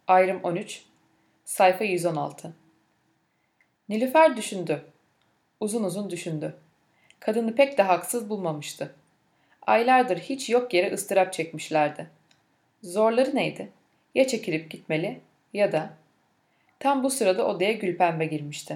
Ayrım 13, sayfa 116. Nilüfer düşündü. Uzun uzun düşündü. Kadını pek de haksız bulmamıştı. Aylardır hiç yok yere ıstırap çekmişlerdi. Zorları neydi? Ya çekilip gitmeli ya da... Tam bu sırada odaya Gülpembe girmişti.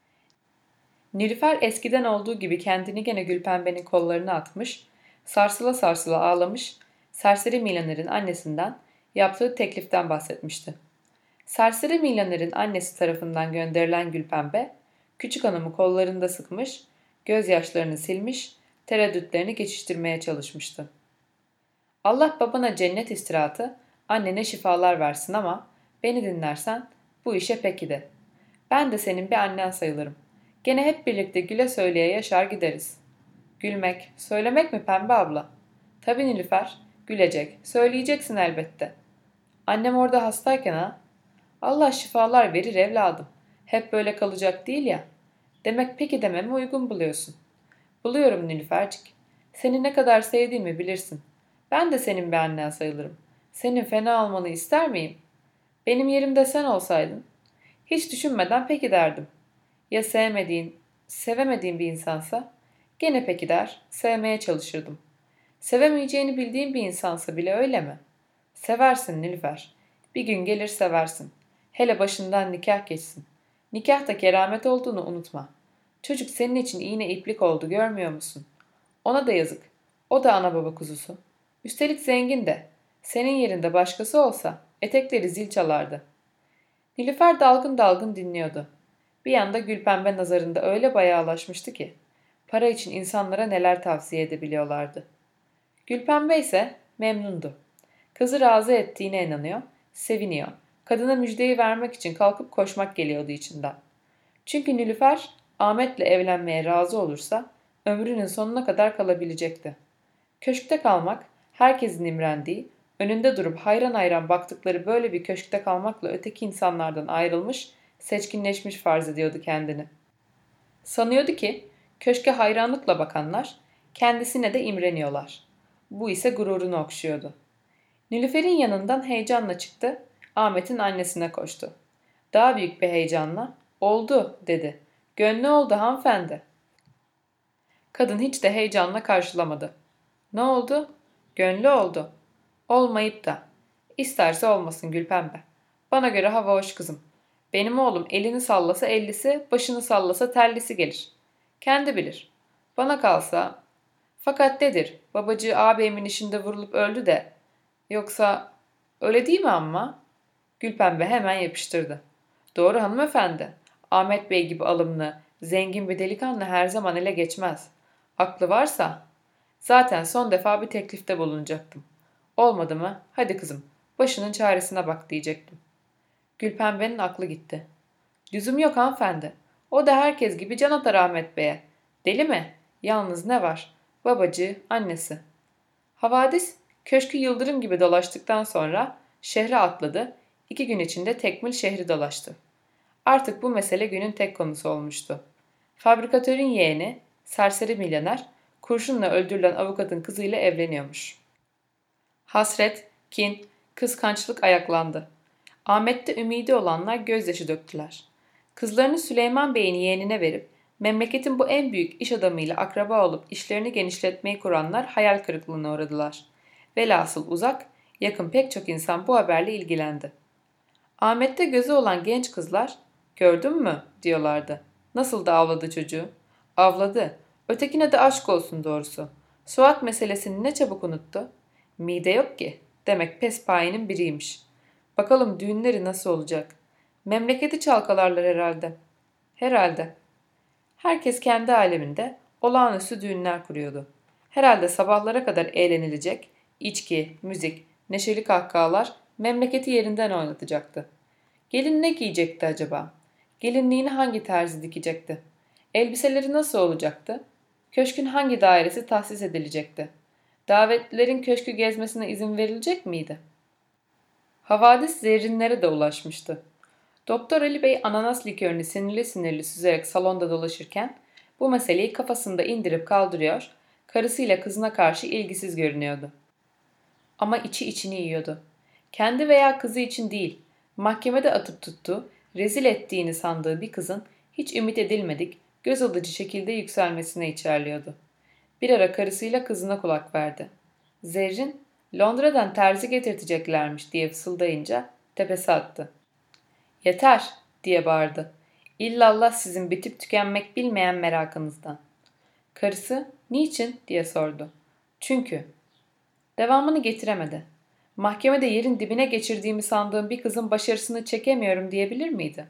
Nilüfer eskiden olduğu gibi kendini gene Gülpembe'nin kollarına atmış, sarsıla sarsıla ağlamış, serseri milyonerin annesinden yaptığı tekliften bahsetmişti. Serseri milyonerin annesi tarafından gönderilen Gülpembe, küçük hanımı kollarında sıkmış, gözyaşlarını silmiş, tereddütlerini geçiştirmeye çalışmıştı. Allah babana cennet istirahatı, annene şifalar versin ama beni dinlersen bu işe peki de. Ben de senin bir annen sayılırım. Gene hep birlikte güle söyleye yaşar gideriz. Gülmek, söylemek mi Pembe abla? Tabii Nilüfer, gülecek, söyleyeceksin elbette. Annem orada hastayken ha? Allah şifalar verir evladım. Hep böyle kalacak değil ya. Demek peki dememi uygun buluyorsun. Buluyorum Nilüfercik. Seni ne kadar sevdiğimi bilirsin. Ben de senin bir annen sayılırım. Senin fena olmanı ister miyim? Benim yerimde sen olsaydın. Hiç düşünmeden peki derdim. Ya sevemediğin bir insansa? Gene peki der, sevmeye çalışırdım. Sevemeyeceğini bildiğin bir insansa bile öyle mi? Seversin Nilüfer. Bir gün gelir seversin. Hele başından nikah geçsin. Nikah da keramet olduğunu unutma. Çocuk senin için iğne iplik oldu görmüyor musun? Ona da yazık. O da ana baba kuzusu. Üstelik zengin de. Senin yerinde başkası olsa etekleri zil çalardı. Nilüfer dalgın dalgın dinliyordu. Bir yanda Gülpembe nazarında öyle bayağılaşmıştı ki para için insanlara neler tavsiye edebiliyorlardı. Gülpembe ise memnundu. Kızı razı ettiğine inanıyor, seviniyor. Kadına müjdeyi vermek için kalkıp koşmak geliyordu içinden. Çünkü Nilüfer Ahmet'le evlenmeye razı olursa ömrünün sonuna kadar kalabilecekti. Köşkte kalmak, herkesin imrendiği, önünde durup hayran hayran baktıkları böyle bir köşkte kalmakla öteki insanlardan ayrılmış, seçkinleşmiş farz ediyordu kendini. Sanıyordu ki köşke hayranlıkla bakanlar kendisine de imreniyorlar. Bu ise gururunu okşuyordu. Nilüfer'in yanından heyecanla çıktı, Ahmet'in annesine koştu. Daha büyük bir heyecanla "Oldu" dedi. "Gönlü oldu hanımefendi." Kadın hiç de heyecanla karşılamadı. "Ne oldu?" "Gönlü oldu." "Olmayıp da." "İsterse olmasın Gülpembe. Bana göre hava hoş kızım. Benim oğlum elini sallasa ellisi, başını sallasa tellisi gelir. Kendi bilir. Bana kalsa... Fakat nedir? Babacığı ağabeyimin işinde vurulup öldü de. Yoksa öyle değil mi amma?" Gülpembe hemen yapıştırdı. "Doğru hanımefendi. Ahmet Bey gibi alımlı, zengin bir delikanlı her zaman ele geçmez. Aklı varsa... Zaten son defa bir teklifte bulunacaktım. Olmadı mı? Hadi kızım, başının çaresine bak diyecektim." Gülpembe'nin aklı gitti. "Lüzum yok hanımefendi. O da herkes gibi can atar Ahmet Bey'e. Deli mi? Yalnız ne var? Babacığı, annesi." Havadis, köşkü yıldırım gibi dolaştıktan sonra şehre atladı. 2 gün içinde tekmil şehri dolaştı. Artık bu mesele günün tek konusu olmuştu. Fabrikatörün yeğeni, serseri milyoner, kurşunla öldürülen avukatın kızıyla evleniyormuş. Hasret, kin, kıskançlık ayaklandı. Ahmet'te ümidi olanlar gözyaşı döktüler. Kızlarını Süleyman Bey'in yeğenine verip memleketin bu en büyük iş adamıyla akraba olup işlerini genişletmeyi kuranlar hayal kırıklığına uğradılar. Velhasıl uzak, yakın pek çok insan bu haberle ilgilendi. Ahmet'te gözü olan genç kızlar, "Gördün mü?" diyorlardı. "Nasıl da avladı çocuğu?" Avladı. Ötekine de aşk olsun doğrusu. Suat meselesini ne çabuk unuttu. Mide yok ki. Demek pespayenin biriymiş. Bakalım düğünleri nasıl olacak? Memleketi çalkalarlar herhalde. Herhalde. Herkes kendi aleminde olağanüstü düğünler kuruyordu. Herhalde sabahlara kadar eğlenilecek, içki, müzik, neşeli kahkahalar memleketi yerinden oynatacaktı. Gelin ne giyecekti acaba? Gelinliğini hangi terzi dikecekti? Elbiseleri nasıl olacaktı? Köşkün hangi dairesi tahsis edilecekti? Davetlilerin köşkü gezmesine izin verilecek miydi? Havadis zerrinlere de ulaşmıştı. Doktor Ali Bey ananas likörünü sinirli sinirli süzerek salonda dolaşırken bu meseleyi kafasında indirip kaldırıyor, karısıyla kızına karşı ilgisiz görünüyordu. Ama içi içini yiyordu. Kendi veya kızı için değil, Mahkemede atıp tuttuğu, rezil ettiğini sandığı bir kızın hiç ümit edilmedik, göz alıcı şekilde yükselmesine içerliyordu. Bir ara karısıyla kızına kulak verdi. Zerrin, Londra'dan terzi getirteceklermiş diye fısıldayınca tepesi attı. Yeter diye bağırdı. İllallah sizin bitip tükenmek bilmeyen merakınızdan. Karısı, niçin diye sordu. Çünkü. Devamını getiremedi. Mahkemede yerin dibine geçirdiğimi sandığım bir kızın başarısını çekemiyorum diyebilir miydi?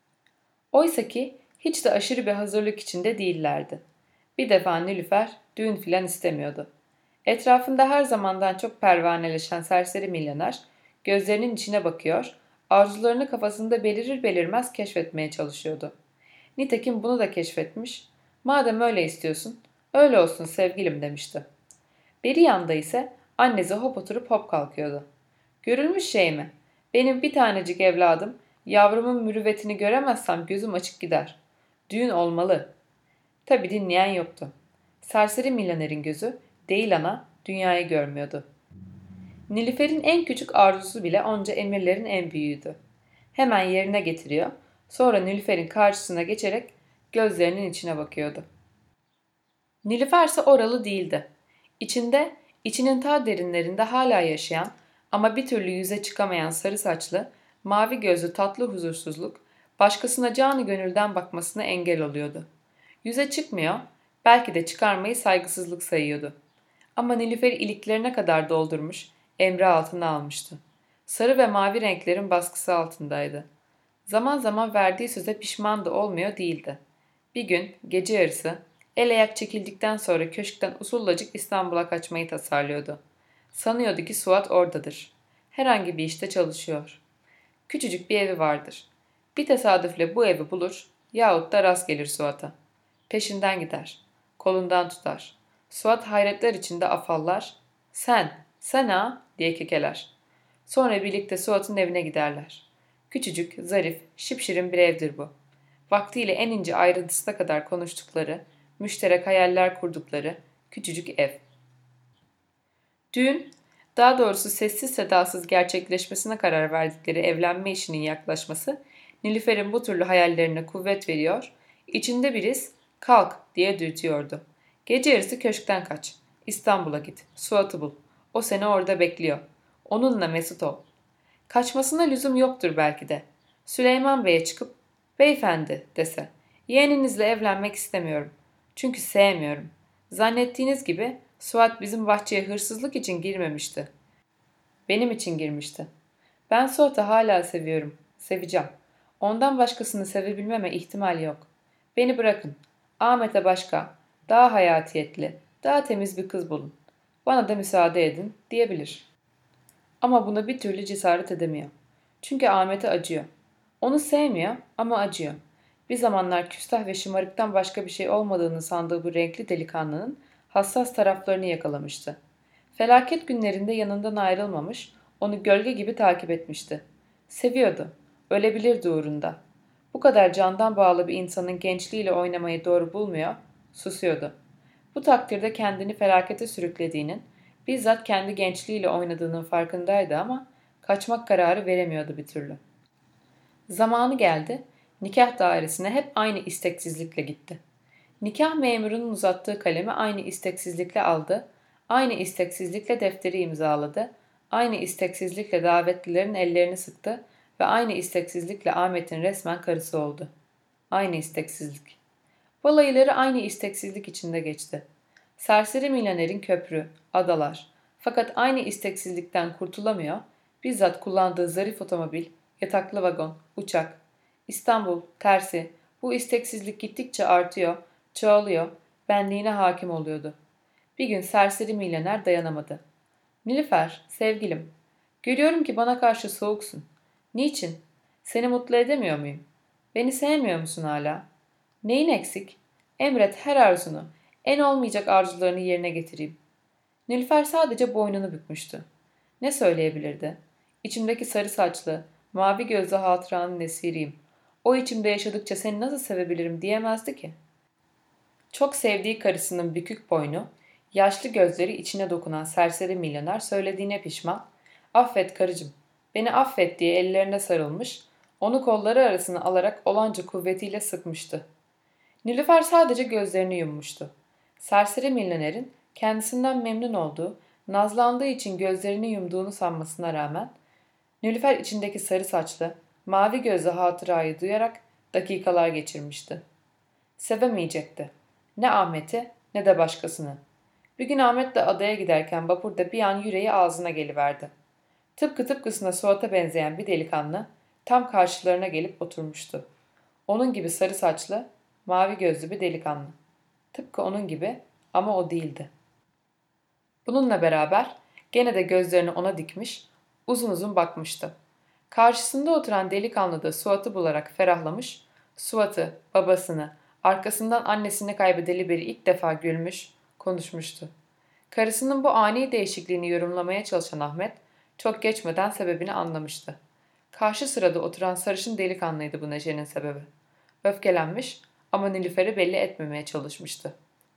Oysaki hiç de aşırı bir hazırlık içinde değillerdi. Bir defa Nilüfer düğün filan istemiyordu. Etrafında her zamandan çok pervaneleşen serseri milyoner gözlerinin içine bakıyor, arzularını kafasında belirir belirmez keşfetmeye çalışıyordu. Nitekim bunu da keşfetmiş, madem öyle istiyorsun, öyle olsun sevgilim demişti. Beri yanda ise annesi hop oturup hop kalkıyordu. Görülmüş şey mi? Benim bir tanecik evladım, yavrumun mürüvvetini göremezsem gözüm açık gider. Düğün olmalı. Tabi dinleyen yoktu. Serseri milyonerin gözü, değil ana, dünyayı görmüyordu. Nilüfer'in en küçük arzusu bile onca emirlerin en büyüğüydü. Hemen yerine getiriyor, sonra Nilüfer'in karşısına geçerek gözlerinin içine bakıyordu. Nilüfer ise oralı değildi. İçinin ta derinlerinde hala yaşayan ama bir türlü yüze çıkamayan sarı saçlı, mavi gözlü tatlı huzursuzluk, başkasına canı gönülden bakmasına engel oluyordu. Yüze çıkmıyor, belki de çıkarmayı saygısızlık sayıyordu. Ama Nilüfer'i iliklerine kadar doldurmuş, emri altına almıştı. Sarı ve mavi renklerin baskısı altındaydı. Zaman zaman verdiği söze pişman da olmuyor değildi. Bir gün gece yarısı el ayak çekildikten sonra köşkten usullacık İstanbul'a kaçmayı tasarlıyordu. Sanıyordu ki Suat oradadır. Herhangi bir işte çalışıyor. Küçücük bir evi vardır. Bir tesadüfle bu evi bulur yahut da rast gelir Suat'a. Peşinden gider. Kolundan tutar. Suat hayretler içinde afallar. Sen ha diye kekeler. Sonra birlikte Suat'ın evine giderler. Küçücük, zarif, şipşirin bir evdir bu. Vaktiyle en ince ayrıntısına kadar konuştukları, müşterek hayaller kurdukları küçücük ev. Düğün, daha doğrusu sessiz sedasız gerçekleşmesine karar verdikleri evlenme işinin yaklaşması, Nilüfer'in bu türlü hayallerine kuvvet veriyor, içinde bir his, kalk diye dürtüyordu. Gece yarısı köşkten kaç, İstanbul'a git, Suat'ı bul, o seni orada bekliyor, onunla mesut ol. Kaçmasına lüzum yoktur belki de. Süleyman Bey'e çıkıp, beyefendi dese, yeğeninizle evlenmek istemiyorum. Çünkü sevmiyorum. Zannettiğiniz gibi Suat bizim bahçeye hırsızlık için girmemişti. Benim için girmişti. Ben Suat'ı hala seviyorum. Seveceğim. Ondan başkasını sevebilmeme ihtimal yok. Beni bırakın. Ahmet'e başka, daha hayatiyetli, daha temiz bir kız bulun. Bana da müsaade edin diyebilir. Ama buna bir türlü cesaret edemiyor. Çünkü Ahmet'e acıyor. Onu sevmiyor ama acıyor. Bir zamanlar küstah ve şımarıktan başka bir şey olmadığını sandığı bu renkli delikanlının hassas taraflarını yakalamıştı. Felaket günlerinde yanından ayrılmamış, onu gölge gibi takip etmişti. Seviyordu. Ölebilirdi uğrunda. Bu kadar candan bağlı bir insanın gençliğiyle oynamayı doğru bulmuyor, susuyordu. Bu takdirde kendini felakete sürüklediğinin, bizzat kendi gençliğiyle oynadığının farkındaydı ama kaçmak kararı veremiyordu bir türlü. Zamanı geldi, nikah dairesine hep aynı isteksizlikle gitti. Nikah memurunun uzattığı kalemi aynı isteksizlikle aldı, aynı isteksizlikle defteri imzaladı, aynı isteksizlikle davetlilerin ellerini sıktı ve aynı isteksizlikle Ahmet'in resmen karısı oldu. Aynı isteksizlik. Balayıları aynı isteksizlik içinde geçti. Serseri milyonerin köprü, adalar. Fakat aynı isteksizlikten kurtulamıyor, bizzat kullandığı zarif otomobil, yataklı vagon, uçak. İstanbul, tersi, bu isteksizlik gittikçe artıyor, çoğalıyor, benliğine hakim oluyordu. Bir gün serseri milyoner dayanamadı. Nilüfer, sevgilim, görüyorum ki bana karşı soğuksun. Niçin? Seni mutlu edemiyor muyum? Beni sevmiyor musun hala? Neyin eksik? Emret her arzunu, en olmayacak arzularını yerine getireyim. Nilüfer sadece boynunu bükmüştü. Ne söyleyebilirdi? İçimdeki sarı saçlı, mavi gözlü hatıranın esiriyim. O içimde yaşadıkça seni nasıl sevebilirim diyemezdi ki. Çok sevdiği karısının bükük boynu, yaşlı gözleri içine dokunan serseri milyoner söylediğine pişman. Affet karıcığım, Beni affet diye ellerine sarılmış, onu kolları arasına alarak olanca kuvvetiyle sıkmıştı. Nilüfer sadece gözlerini yummuştu. Serseri milyonerin kendisinden memnun olduğu, nazlandığı için gözlerini yumduğunu sanmasına rağmen, Nilüfer içindeki sarı saçlı, mavi gözlü hatırayı duyarak dakikalar geçirmişti. Sevemeyecekti. Ne Ahmet'i ne de başkasını. Bir gün Ahmet'le adaya giderken vapurda bir an yüreği ağzına geliverdi. Tıpkısına Suat'a benzeyen bir delikanlı tam karşılarına gelip oturmuştu. Onun gibi sarı saçlı, mavi gözlü bir delikanlı. Tıpkı onun gibi ama o değildi. Bununla beraber gene de gözlerini ona dikmiş, uzun uzun bakmıştı. Karşısında oturan delikanlı da Suat'ı bularak ferahlamış, Suat'ı, babasını, arkasından annesini kaybedeli beri ilk defa gülmüş, konuşmuştu. Karısının bu ani değişikliğini yorumlamaya çalışan Ahmet, çok geçmeden sebebini anlamıştı. Karşı sırada oturan sarışın delikanlıydı bu neşenin sebebi. Öfkelenmiş ama Nilüfer'i belli etmemeye çalışmıştı.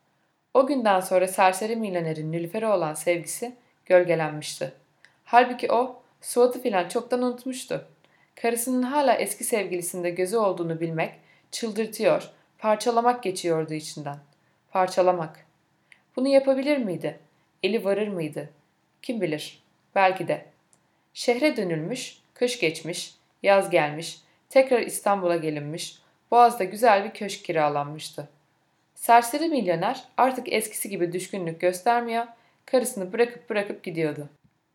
O günden sonra serseri milyonerin Nilüfer'e olan sevgisi gölgelenmişti. Halbuki o, Suat'ı filan çoktan unutmuştu. Karısının hala eski sevgilisinde gözü olduğunu bilmek, çıldırtıyor, parçalamak geçiyordu içinden. Parçalamak. Bunu yapabilir miydi? Eli varır mıydı? Kim bilir? Belki de. Şehre dönülmüş, kış geçmiş, yaz gelmiş, tekrar İstanbul'a gelinmiş, Boğaz'da güzel bir köşk kiralanmıştı. Serseri milyoner artık eskisi gibi düşkünlük göstermiyor, karısını bırakıp gidiyordu.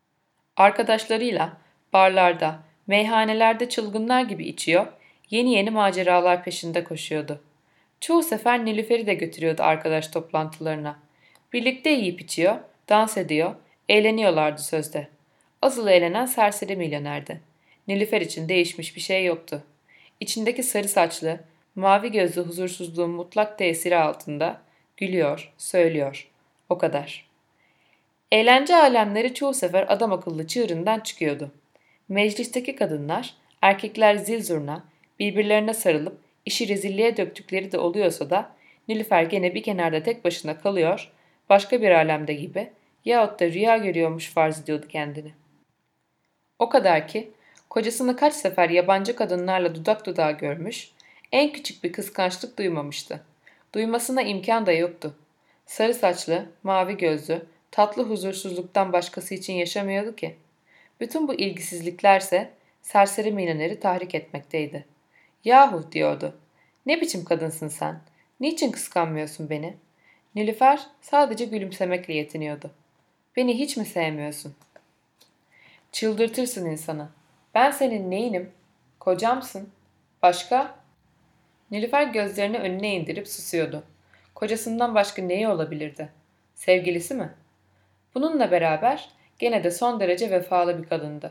Arkadaşlarıyla barlarda, meyhanelerde çılgınlar gibi içiyor, yeni maceralar peşinde koşuyordu. Çoğu sefer Nilüfer'i de götürüyordu arkadaş toplantılarına. Birlikte yiyip içiyor, dans ediyor, eğleniyorlardı sözde. Asıl eğlenen serseri milyonerdi. Nilüfer için değişmiş bir şey yoktu. İçindeki sarı saçlı, mavi gözlü huzursuzluğun mutlak tesiri altında gülüyor, söylüyor. O kadar. Eğlence alemleri çoğu sefer adam akıllı çığırından çıkıyordu. Meclisteki kadınlar, erkekler zil zurna, birbirlerine sarılıp işi rezilliğe döktükleri de oluyorsa da Nilüfer gene bir kenarda tek başına kalıyor, başka bir alemde gibi yahut da rüya görüyormuş farz ediyordu kendini. O kadar ki kocasını kaç sefer yabancı kadınlarla dudak dudağa görmüş, en küçük bir kıskançlık duymamıştı. Duymasına imkan da yoktu. Sarı saçlı, mavi gözlü, tatlı huzursuzluktan başkası için yaşamıyordu ki. Bütün bu ilgisizliklerse serseri milyoneri tahrik etmekteydi. Yahu diyordu. Ne biçim kadınsın sen? Niçin kıskanmıyorsun beni? Nilüfer sadece gülümsemekle yetiniyordu. Beni hiç mi sevmiyorsun? Çıldırtırsın insanı. Ben senin neyinim? Kocamsın. Başka? Nilüfer gözlerini önüne indirip susuyordu. Kocasından başka neyi olabilirdi? Sevgilisi mi? Bununla beraber gene de son derece vefalı bir kadındı.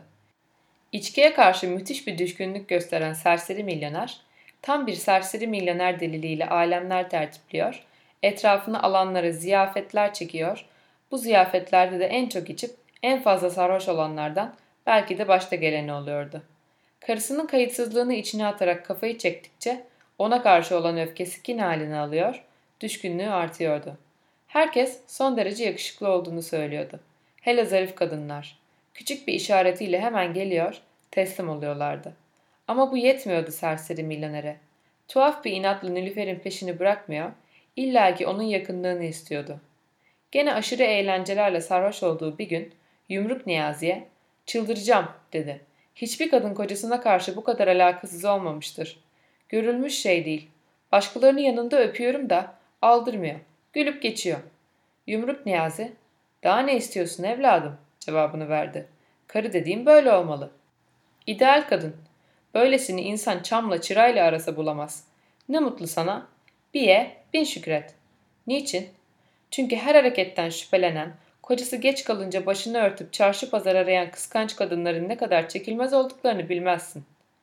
İçkiye karşı müthiş bir düşkünlük gösteren serseri milyoner, tam bir serseri milyoner deliliğiyle alemler tertipliyor, etrafına alanlara ziyafetler çekiyor, bu ziyafetlerde de en çok içip en fazla sarhoş olanlardan belki de başta geleni oluyordu. Karısının kayıtsızlığını içine atarak kafayı çektikçe ona karşı olan öfkesi kin halini alıyor, düşkünlüğü artıyordu. Herkes son derece yakışıklı olduğunu söylüyordu. Hele zarif kadınlar. Küçük bir işaretiyle hemen geliyor, teslim oluyorlardı. Ama bu yetmiyordu serseri milyonere. Tuhaf bir inatla Nilüfer'in peşini bırakmıyor, illaki onun yakınlığını istiyordu. Gene aşırı eğlencelerle sarhoş olduğu bir gün Yumruk Niyazi'ye "Çıldıracağım" dedi. Hiçbir kadın kocasına karşı bu kadar alakasız olmamıştır. Görülmüş şey değil. Başkalarının yanında öpüyorum da aldırmıyor. Gülüp geçiyor. Yumruk Niyazi, "Daha ne istiyorsun evladım?" cevabını verdi. "Karı dediğim böyle olmalı." İdeal kadın. Böylesini insan çamla çırayla arasa bulamaz. Ne mutlu sana. Bir ye, bin şükret. Niçin? Çünkü her hareketten şüphelenen, kocası geç kalınca başını örtüp çarşı pazar arayan kıskanç kadınların ne kadar çekilmez olduklarını bilmezsin.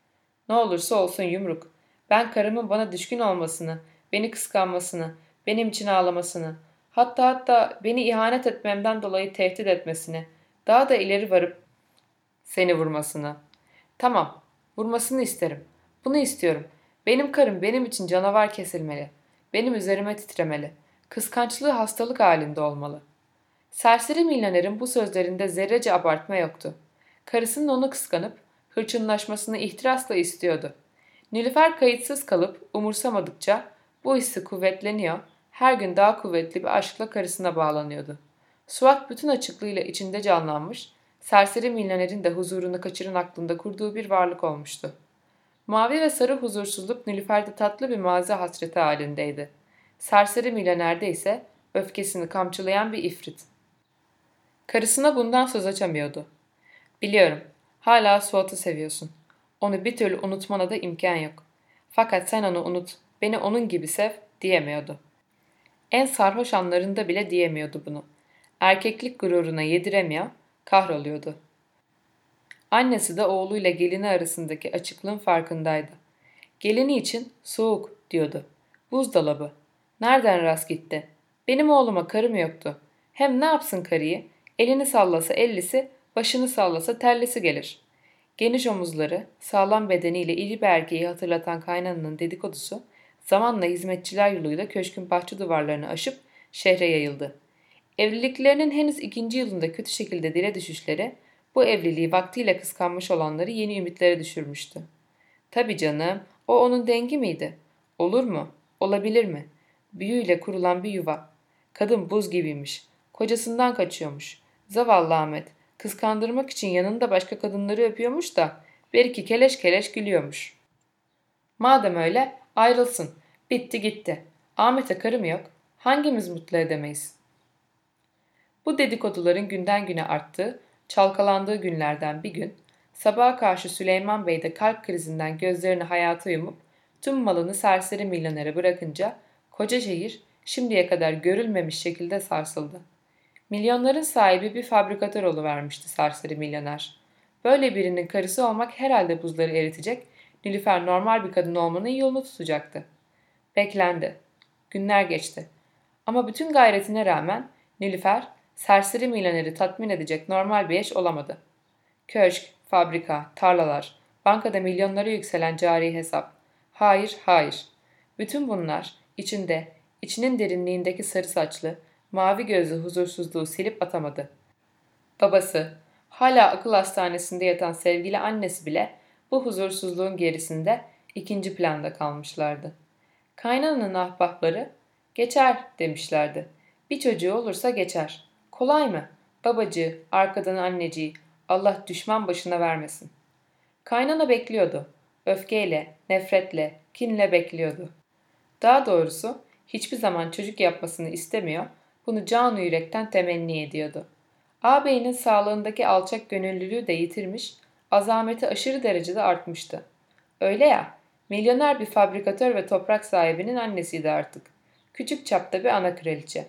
Ne olursa olsun Yumruk. Ben karımın bana düşkün olmasını, beni kıskanmasını, benim için ağlamasını, hatta beni ihanet etmemden dolayı tehdit etmesini, daha da ileri varıp seni vurmasını. Tamam, vurmasını isterim. Bunu istiyorum. Benim karım benim için canavar kesilmeli. Benim üzerime titremeli. Kıskançlığı hastalık halinde olmalı. Serseri milyonerin bu sözlerinde zerrece abartma yoktu. Karısının onu kıskanıp hırçınlaşmasını ihtirasla istiyordu. Nilüfer kayıtsız kalıp umursamadıkça bu hissi kuvvetleniyor, her gün daha kuvvetli bir aşkla karısına bağlanıyordu. Suat bütün açıklığıyla içinde canlanmış, serseri milyonerin de huzurunu kaçıran aklında kurduğu bir varlık olmuştu. Mavi ve sarı huzursuzluk Nilüfer'de tatlı bir mazi hasreti halindeydi. Serseri milyonerde ise öfkesini kamçılayan bir ifrit. Karısına bundan söz açamıyordu. Biliyorum, hala Suat'ı seviyorsun. Onu bir türlü unutmana da imkan yok. Fakat sen onu unut, beni onun gibi sev diyemiyordu. En sarhoş anlarında bile diyemiyordu bunu. Erkeklik gururuna yediremiyor, kahroluyordu. Annesi de oğluyla gelini arasındaki açıklığın farkındaydı. Gelini için soğuk diyordu. Buzdolabı. Nereden rast gitti? Benim oğluma karı mı yoktu? Hem ne yapsın karıyı? Elini sallasa ellisi, başını sallasa tellisi gelir. Geniş omuzları, sağlam bedeniyle iri bir erkeği hatırlatan kaynananın dedikodusu, zamanla hizmetçiler yoluyla köşkün bahçe duvarlarını aşıp şehre yayıldı. Evliliklerinin henüz 2. yılında kötü şekilde dile düşüşleri, bu evliliği vaktiyle kıskanmış olanları yeni ümitlere düşürmüştü. Tabii canım, o onun dengi miydi? Olur mu? Olabilir mi? Büyüyle kurulan bir yuva. Kadın buz gibiymiş. Kocasından kaçıyormuş. Zavallı Ahmet. Kıskandırmak için yanında başka kadınları öpüyormuş da belki keleş keleş gülüyormuş. Madem öyle ayrılsın. Bitti gitti. Ahmet'e karım yok. Hangimiz mutlu edemeyiz? Bu dedikoduların günden güne arttığı, çalkalandığı günlerden bir gün, sabaha karşı Süleyman Bey de kalp krizinden gözlerini hayata yumup tüm malını serseri milyonere bırakınca koca şehir şimdiye kadar görülmemiş şekilde sarsıldı. Milyonların sahibi bir fabrikatör oluvermişti serseri milyoner. Böyle birinin karısı olmak herhalde buzları eritecek, Nilüfer normal bir kadın olmanın yolunu tutacaktı. Beklendi. Günler geçti. Ama bütün gayretine rağmen Nilüfer, serseri milyoneri tatmin edecek normal bir eş olamadı. Köşk, fabrika, tarlalar, bankada milyonlara yükselen cari hesap. Hayır, hayır. Bütün bunlar içinin derinliğindeki sarı saçlı, mavi gözlü huzursuzluğu silip atamadı. Babası, hala akıl hastanesinde yatan sevgili annesi bile bu huzursuzluğun gerisinde ikinci planda kalmışlardı. Kaynananın ahbapları, geçer demişlerdi. Bir çocuğu olursa geçer. Kolay mı? Babacığı, arkadan anneciği, Allah düşman başına vermesin. Kaynana bekliyordu. Öfkeyle, nefretle, kinle bekliyordu. Daha doğrusu hiçbir zaman çocuk yapmasını istemiyor, bunu canı yürekten temenni ediyordu. Ağabeyinin sağlığındaki alçak gönüllülüğü de yitirmiş, azameti aşırı derecede artmıştı. Öyle ya, milyoner bir fabrikatör ve toprak sahibinin annesiydi artık. Küçük çapta bir ana kraliçe.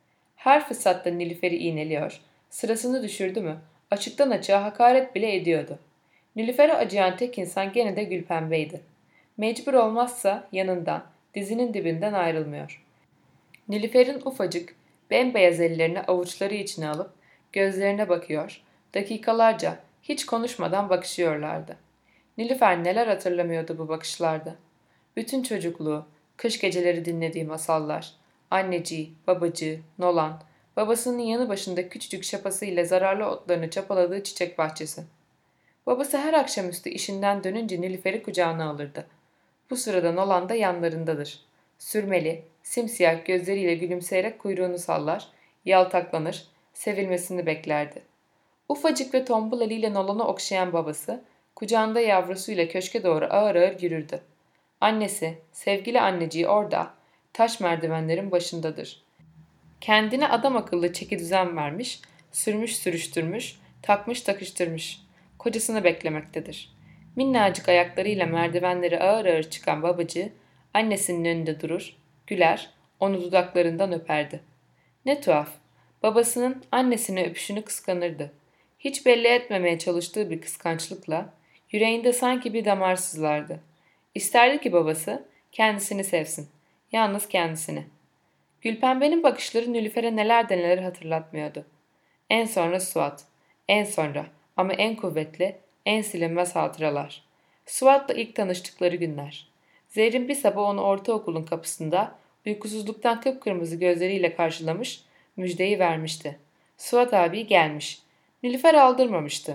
Her fırsatta Nilüfer'i iğneliyor, sırasını düşürdü mü, açıktan açığa hakaret bile ediyordu. Nilüfer'e acıyan tek insan gene de Gülpembe'ydi. Mecbur olmazsa yanından, dizinin dibinden ayrılmıyor. Nilüfer'in ufacık, bembeyaz ellerini avuçları içine alıp gözlerine bakıyor, dakikalarca hiç konuşmadan bakışıyorlardı. Nilüfer neler hatırlamıyordu bu bakışlarda. Bütün çocukluğu, kış geceleri dinlediği masallar, anneciği, babacığı, Nolan, babasının yanı başında küçücük şapasıyla zararlı otlarını çapaladığı çiçek bahçesi. Babası her akşamüstü işinden dönünce Nilüfer'i kucağına alırdı. Bu sırada Nolan da yanlarındadır. Sürmeli, simsiyah gözleriyle gülümseyerek kuyruğunu sallar, yaltaklanır, sevilmesini beklerdi. Ufacık ve tombul eliyle Nolan'ı okşayan babası, kucağında yavrusuyla köşke doğru ağır ağır yürürdü. Annesi, sevgili anneciği orada, taş merdivenlerin başındadır. Kendine adam akıllı çeki düzen vermiş, sürmüş sürüştürmüş, takmış takıştırmış. Kocasını beklemektedir. Minnacık ayaklarıyla merdivenleri ağır ağır çıkan babacığı, annesinin önünde durur, güler, onu dudaklarından öperdi. Ne tuhaf, babasının annesini öpüşünü kıskanırdı. Hiç belli etmemeye çalıştığı bir kıskançlıkla, yüreğinde sanki bir damar sızlardı. İsterdi ki babası kendisini sevsin, yalnız kendisini. Gülpembe'nin bakışları Nilüfer'e neler de neler hatırlatmıyordu. En sonra Suat, en sonra ama en kuvvetli, en silinmez hatıralar. Suat'la ilk tanıştıkları günler. Zehrin bir sabah onu ortaokulun kapısında uykusuzluktan kıpkırmızı gözleriyle karşılamış, müjdeyi vermişti. Suat abi gelmiş. Nilüfer aldırmamıştı.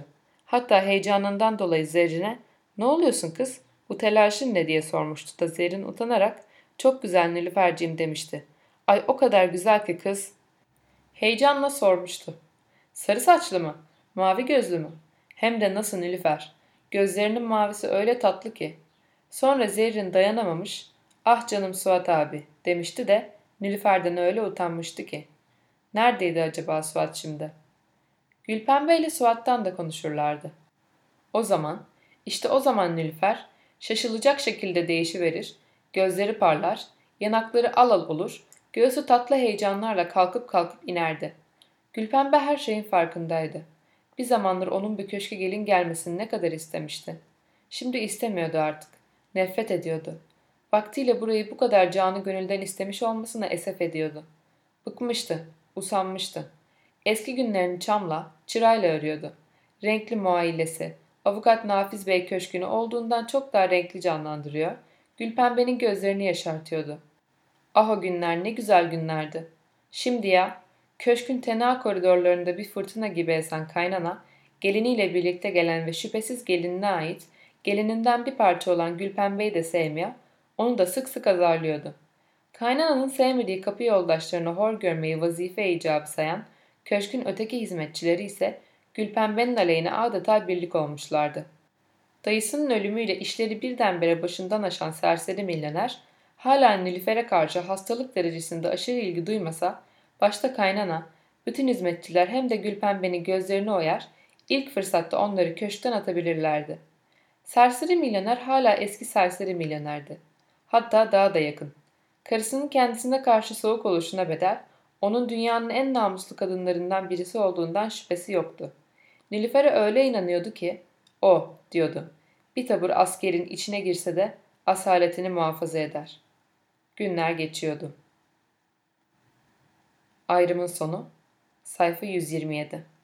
Hatta heyecanından dolayı Zerrin'e ''Ne oluyorsun kız? Bu telaşın ne?'' diye sormuştu da Zerrin utanarak ''Çok güzel Nilüferciğim'' demişti. ''Ay o kadar güzel ki kız.'' Heyecanla sormuştu. ''Sarı saçlı mı? Mavi gözlü mü? Hem de nasıl Nilüfer? Gözlerinin mavisi öyle tatlı ki.'' Sonra Zerrin dayanamamış, ''Ah canım Suat abi'' demişti de Nilüfer'den öyle utanmıştı ki. Neredeydi acaba Suat şimdi? Gülpembe ile Suat'tan da konuşurlardı. O zaman, işte o zaman Nilüfer şaşılacak şekilde değişiverir, gözleri parlar, yanakları al al olur, göğsü tatlı heyecanlarla kalkıp kalkıp inerdi. Gülpembe her şeyin farkındaydı. Bir zamanlar onun bu köşke gelin gelmesini ne kadar istemişti. Şimdi istemiyordu artık. Nefret ediyordu. Vaktiyle burayı bu kadar canı gönülden istemiş olmasına esef ediyordu. Bıkmıştı, usanmıştı. Eski günlerini çamla, çırayla arıyordu. Renkli muailesi, Avukat Nafiz Bey köşkünü olduğundan çok daha renkli canlandırıyor, Gülpembe'nin gözlerini yaşartıyordu. Ah o günler ne güzel günlerdi. Şimdi ya, köşkün tenha koridorlarında bir fırtına gibi esen kaynana, geliniyle birlikte gelen ve şüphesiz gelinine ait, gelininden bir parça olan Gülpembe'yi de sevmiyor, onu da sık sık azarlıyordu. Kaynananın sevmediği kapı yoldaşlarını hor görmeyi vazife icabı sayan, köşkün öteki hizmetçileri ise Gülpembe'nin aleyhine adeta birlik olmuşlardı. Dayısının ölümüyle işleri birdenbire başından aşan serseri milyoner, hala Nilüfer'e karşı hastalık derecesinde aşırı ilgi duymasa, başta kaynana, bütün hizmetçiler hem de Gülpembe'nin gözlerini oyar, ilk fırsatta onları köşkten atabilirlerdi. Serseri milyoner hala eski serseri milyonerdi. Hatta daha da yakın. Karısının kendisine karşı soğuk oluşuna bedel, onun dünyanın en namuslu kadınlarından birisi olduğundan şüphesi yoktu. Nilüfer'e öyle inanıyordu ki, o, diyordu, bir tabur askerin içine girse de asaletini muhafaza eder. Günler geçiyordu. Ayrımın sonu, sayfa 127.